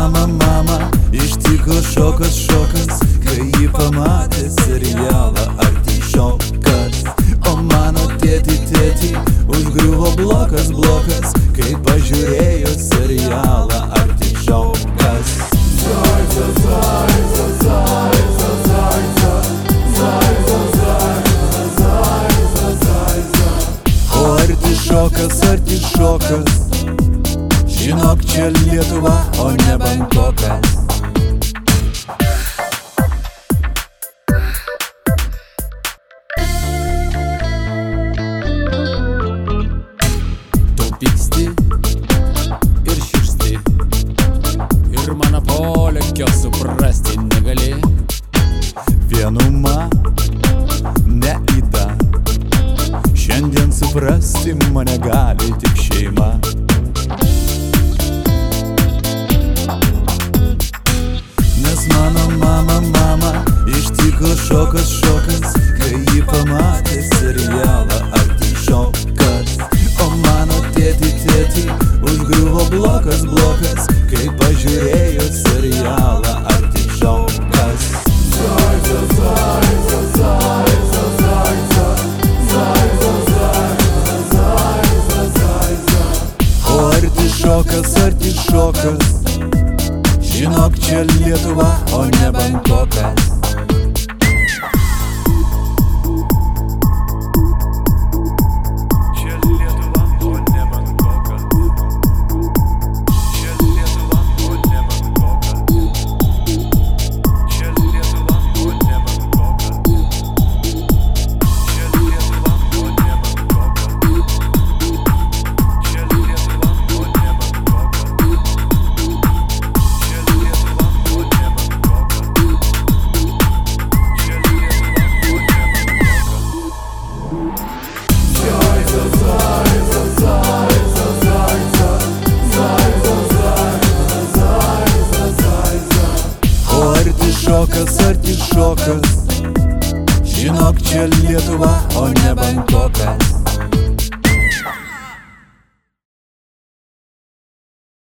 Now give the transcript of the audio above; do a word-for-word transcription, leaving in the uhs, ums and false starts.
mama, mama, ištiko šokas, šokas, kai jį pamatė serialą Artišokas. O mano tėti, tėti, užgriuvo blokas, blokas, kai pažiūrėjo serialą Artišokas. Zaica, zaica, zaica, zaica, zaica, zaica, zaica, zaica. O Artišokas, Artišokas, žinok, čia Lietuva, o ne Bankokas. Tu pyksti ir širsti, ir mano polėkio suprasti negali. Vienuma neįda, šiandien suprasti mane gali tik šeima. Mano mama, mama, ištiko šokas, šokas, kai jį pamatė serialą Artišokas. O mano tėti, tėti, užgriuvo blokas, blokas, kai pažiūrėjo serialą Artišokas. Zaica, zaica, zaica, zaica, zaica, zaica, zaica, zaica. O Artišokas, Artišokas, žinok, čia Lietuva, o ne Bankokas. Čia Lietuva, o ne Bankokas. Čia Lietuva, o ne Bankokas. Čia Lietuva, o ne Bankokas. Čia Lietuva, o ne Bankokas. Čia Lietuva, o ne Bankokas. Artišokas, Artišokas, žinok, čia Lietuva, o ne Bankokas.